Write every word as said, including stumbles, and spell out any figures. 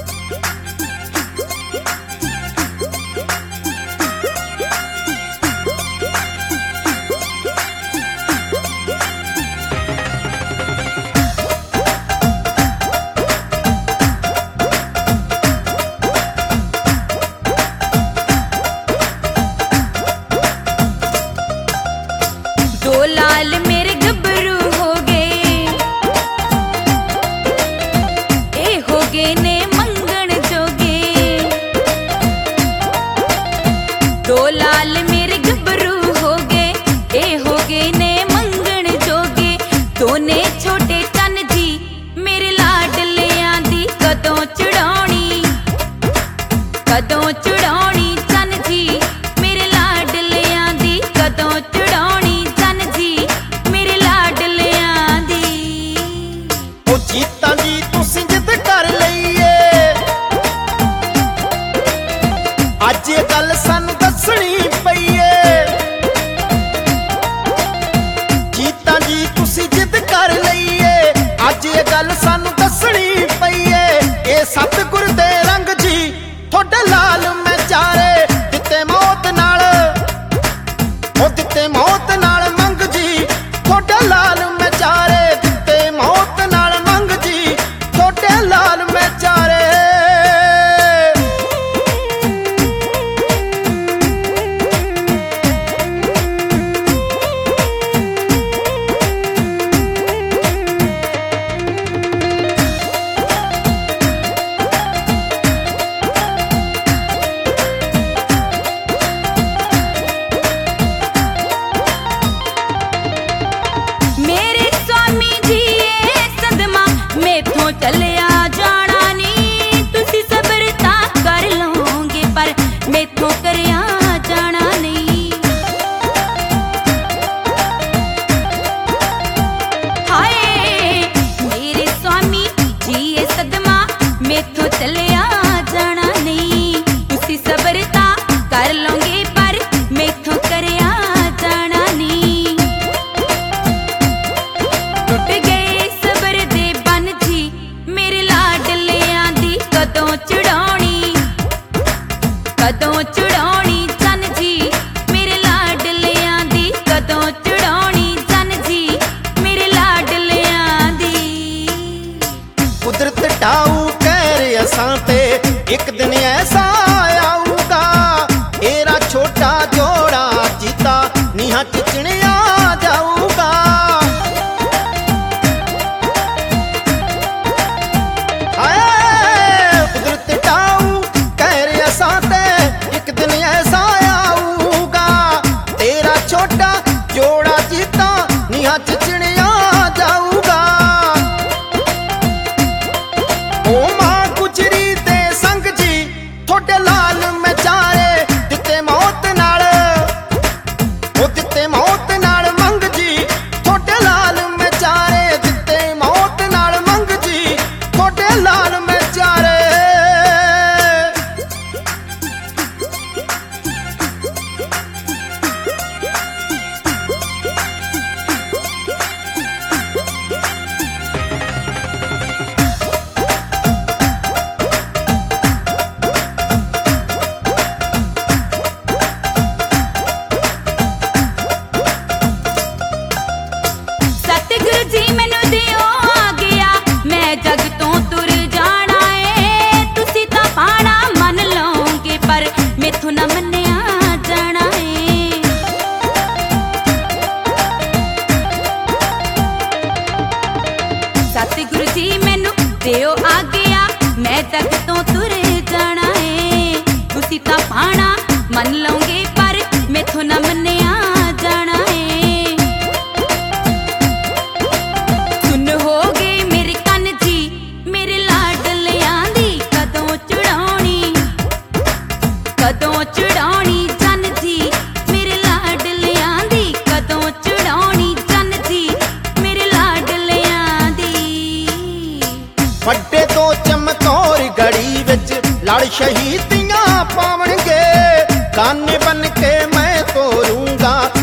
दो लाल मेरे गबरू हो गए, ए हो गए ने मंगण जोगे। दो लाल मेरे गबरू हो गए, ए हो गए ने मंगण जोगे। दोने छोटे चन जी मेरे लाडलियां दी कदों चढ़ाउणी, कदों चढ़ाउणी चन जी मेरे लाडलियां दी कदों चढ़ाउणी चन जी मेरे लाडलियां दी। ओ जीता जी तुसीं जिद कर लईए, अज ये गल सानू दसणी पईए। जीता जी तुसीं जिद कर लईए, अज ये गल सानू दसणी पईए। ए सतगुर दे रंग जी थोड़े लाल मैं चारे दिते मौत नाल, ओ दिते मौत नाल मंग जी थोड़े लाल मैं चारे दिते मौत नाल मंग जी थोड़े लाल मैं चारे। मेरे स्वामी जी ये सदमा मेथों चलिया जाना नी, तुसी सबरता कर लोगे पर मेथों करिया जाना नहीं। हाय मेरे स्वामी जी ये सदमा मेथों चलिया जाना नहीं, तुसी सबरता कर लोगे पर मेथों करिया जाना नहीं। टुट गए सबर दे बन जी मेरे लाडलियां दी कदों चढ़ाउणी, कदों चढ़ाउणी चन जी मेरे लाडलियां दी कदों चढ़ाउणी चन जी मेरे लाडलियां दी। कुदरत टाऊ कह रहे असां ते एक दिन ऐसा आऊगा, एरा छोटा जोड़ा जीता नीहा चिचणिया जाऊगा। हाय कुदरत टाऊ कह रहे असां ते एक दिन ऐसा आऊगा, तेरा छोटा जोड़ा जीता नीहा चिचणिया जाऊगा। ओ मां गुजरी दे संग जी थोड़े लाल मैं चारे दिते मौत नाल, ओ दिते मौत नाल मंग जी थोड़े लाल मैं चारे दिते मौत नाल मंग जी थोड़े लाल मैं चारे। सतगुरु जी मैनू दिओ आ गया, मैं जग तो तुर जाना है। तुसी तां पाना मन लोगे पर मैथों ना मन्निया जाना है। सतगुरु जी मैनू दिओ आ गया, मैं जग तो तुर जाना है। तुसी तां पाना मन लोगे पर मैथों ना मन्निया जाना है। सुन हो गए मेरे कन जी मेरे लाडलियां दी कदों चढ़ाउणी, कदों चढ़ाउणी चन जी मेरे लाडलियां दी कदों चढ़ाउणी चन जी मेरे लाडलियां दी। ਵੱਡੇ ਤੋਂ ਚਮਕੌਰ ਗੜੀ ਵਿੱਚ ਲੜ ਸ਼ਹੀਦੀਆਂ ਪਾਵਣਗੇ, ਕਾਨੇ ਬਨ ਕੇ ਮੈਂ ਤੋਰੂੰਗਾ